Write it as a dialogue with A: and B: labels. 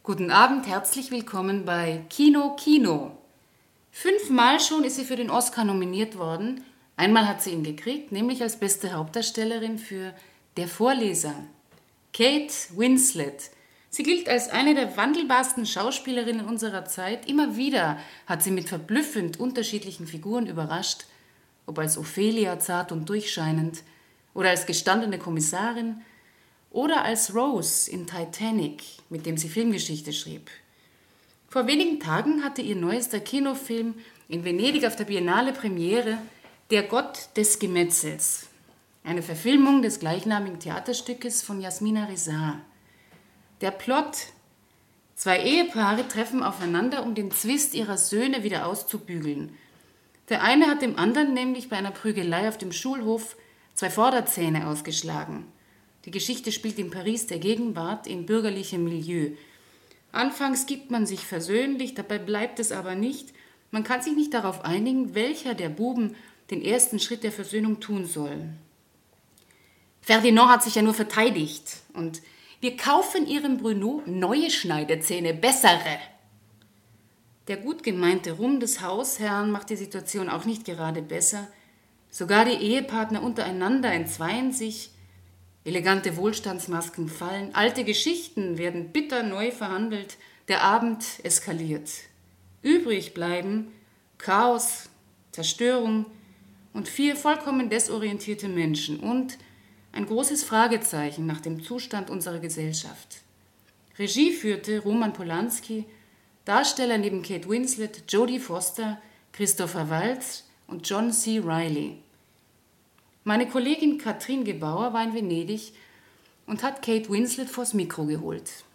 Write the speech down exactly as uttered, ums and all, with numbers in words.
A: Guten Abend, herzlich willkommen bei Kino Kino. Fünfmal schon ist sie für den Oscar nominiert worden. Einmal hat sie ihn gekriegt, nämlich als beste Hauptdarstellerin für Der Vorleser. Kate Winslet. Sie gilt als eine der wandelbarsten Schauspielerinnen unserer Zeit. Immer wieder hat sie mit verblüffend unterschiedlichen Figuren überrascht, ob als Ophelia zart und durchscheinend oder als gestandene Kommissarin oder als Rose in Titanic, mit dem sie Filmgeschichte schrieb. Vor wenigen Tagen hatte ihr neuester Kinofilm in Venedig auf der Biennale Premiere Der Gott des Gemetzels, eine Verfilmung des gleichnamigen Theaterstückes von Yasmina Reza. Der Plot: Zwei Ehepaare treffen aufeinander, um den Zwist ihrer Söhne wieder auszubügeln. Der eine hat dem anderen nämlich bei einer Prügelei auf dem Schulhof zwei Vorderzähne ausgeschlagen. Die Geschichte spielt in Paris der Gegenwart in bürgerlichem Milieu. Anfangs gibt man sich versöhnlich, dabei bleibt es aber nicht. Man kann sich nicht darauf einigen, welcher der Buben den ersten Schritt der Versöhnung tun soll. Ferdinand hat sich ja nur verteidigt und wir kaufen ihrem Bruno neue Schneidezähne, bessere. Der gut gemeinte Ruhm des Hausherrn macht die Situation auch nicht gerade besser. Sogar die Ehepartner untereinander entzweien sich. Elegante Wohlstandsmasken fallen, alte Geschichten werden bitter neu verhandelt, der Abend eskaliert. Übrig bleiben Chaos, Zerstörung und vier vollkommen desorientierte Menschen und ein großes Fragezeichen nach dem Zustand unserer Gesellschaft. Regie führte Roman Polanski, Darsteller neben Kate Winslet, Jodie Foster, Christopher Waltz und John C. Reilly. Meine Kollegin Katrin Gebauer war in Venedig und hat Kate Winslet vors Mikro geholt.